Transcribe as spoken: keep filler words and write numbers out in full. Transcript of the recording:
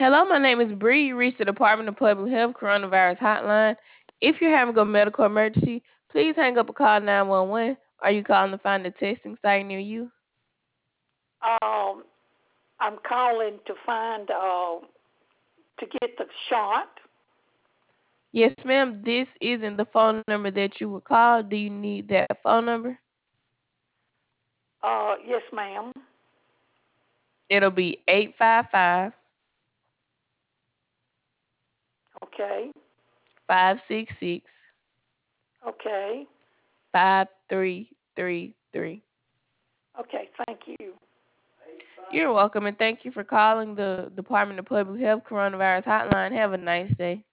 Hello, my name is Bree. You reached the Department of Public Health Coronavirus Hotline. If you're having a medical emergency, please hang up and call nine one one. Are you calling to find a testing site near you? Um, I'm calling to find uh, to get the shot. Yes, ma'am. This isn't the phone number that you would call. Do you need that phone number? Uh, yes, ma'am. It'll be eight five five, Okay. five six six, Okay. five three three three. Okay. Thank you. You're welcome, and thank you for calling the Department of Public Health Coronavirus Hotline. Have a nice day.